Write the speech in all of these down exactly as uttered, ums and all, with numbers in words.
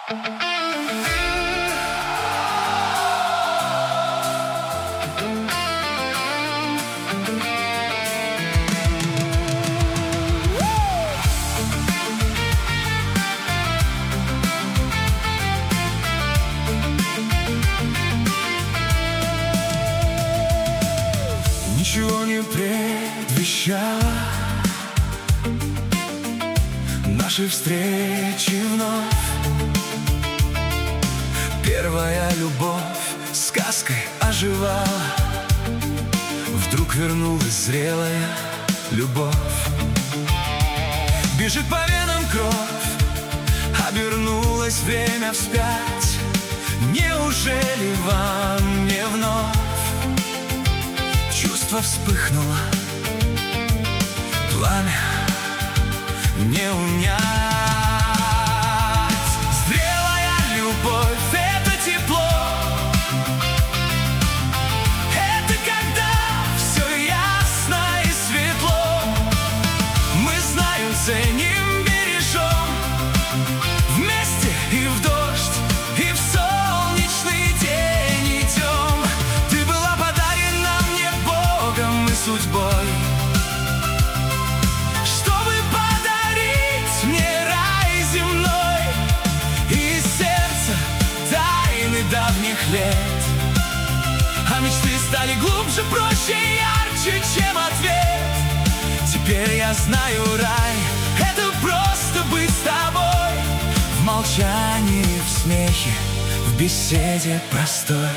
Ничего не предвещало нашей встречи вновь. Первая любовь сказкой оживала, вдруг вернулась зрелая любовь. Бежит по венам кровь, обернулось время вспять. Неужели вам не вновь чувство вспыхнуло, пламя не унять? Зрелая любовь — это тепло, это когда все ясно и светло. Мы знаем, ценим, бережем, вместе и в дождь, и в солнечный день идем. Ты была подарена мне Богом и судьбой, чтобы подарить мне рай земной и сердце тайны давних лет. А мечты стали глубже, проще и ярче, чем ответ. Теперь я знаю, рай — это просто быть с тобой, в молчании, в смехе, в беседе простой.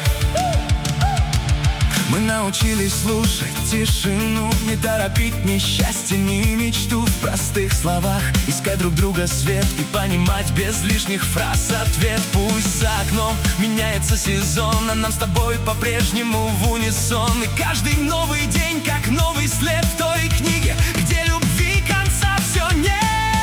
Мы научились слушать тишину, не торопить ни счастье, ни мечту. В простых словах искать друг друга свет и понимать без лишних фраз ответ. Пусть за окном меняется сезон, а нам с тобой по-прежнему в унисон. И каждый новый день как новый след в той книге, где любви конца все нет.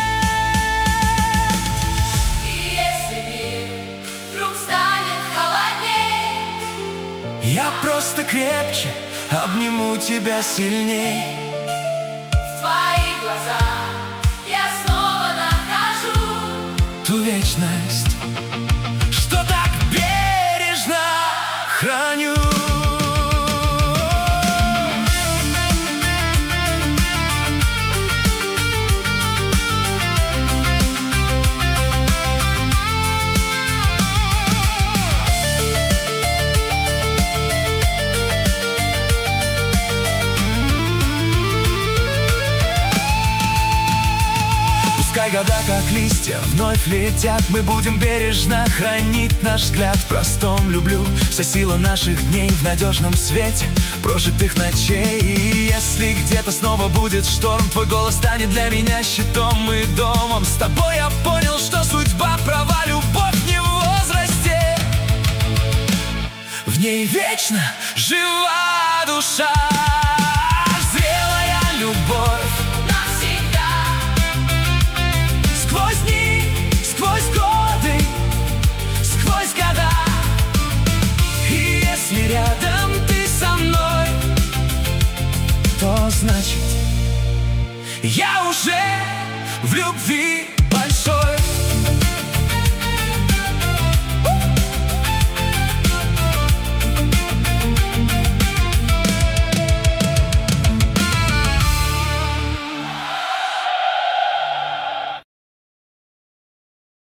И если мир вдруг станет холодней, я просто крепче обниму тебя сильней. в твоих глазах я снова нахожу Ту вечность, что так бережно храню. Пускай года, как листья, вновь летят, мы будем бережно хранить наш взгляд. В простом люблю вся сила наших дней, в надежном свете прожитых ночей. И если где-то снова будет шторм, твой голос станет для меня щитом и домом. С тобой я понял, что судьба права, любовь не в возрасте, в ней вечно жива.